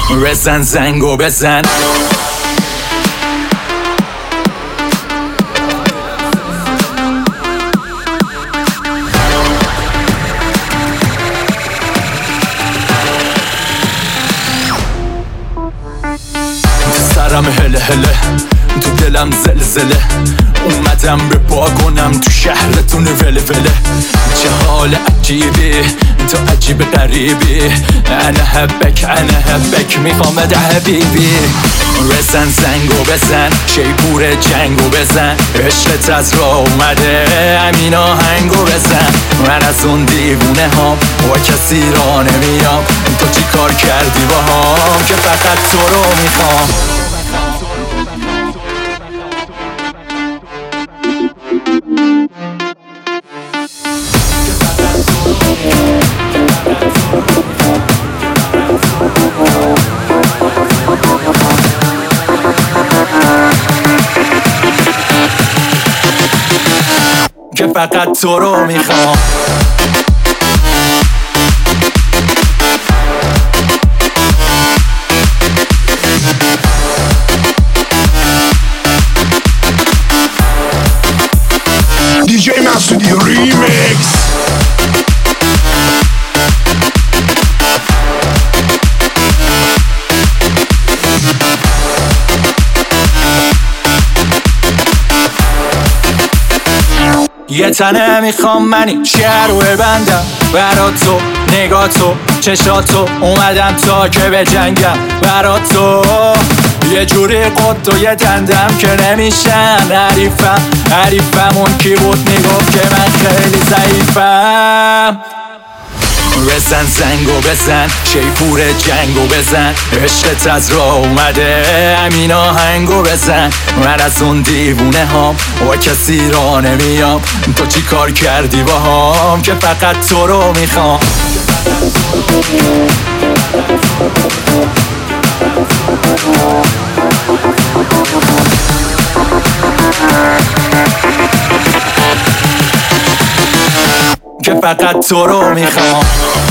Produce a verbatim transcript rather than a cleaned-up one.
بزن زنگو بزن. سرم هله هله، تو دلم زلزله، اومدم به پا کنم تو شهرتون وله وله. چه حال عجیبی تو، عجیب غریبی، انا حبک انا حبک میخوام ده حبیبی. بزن زنگو بزن، شیپور جنگو بزن، عشقت از راه اومده همین آهنگو بزن. من از اون دیوونه هام با کسی را نمیام، تو چی کار کردی با هم که فقط تو رو میخوام. که فقط تو رو میخوام. دیجی مسعودی ریمیکس. یه تنه میخوام منی شهر رو ببندم برا تو، نگاه تو، چشاتو، اومدم تا که به جنگم برا تو. یه جوری قد و یه دندم که نمیشن حریفم. حریفم اون کی بود میگفت که من خیلی ضعیفم. بزن زنگو بزن، شیپور جنگو بزن، عشقت از راه اومده همین آهنگو بزن. من از اون دیوونه هام با کسی را نمیام، تو چی کار کردی با هم که فقط تو رو میخوام. که فقط تو رو میخوام.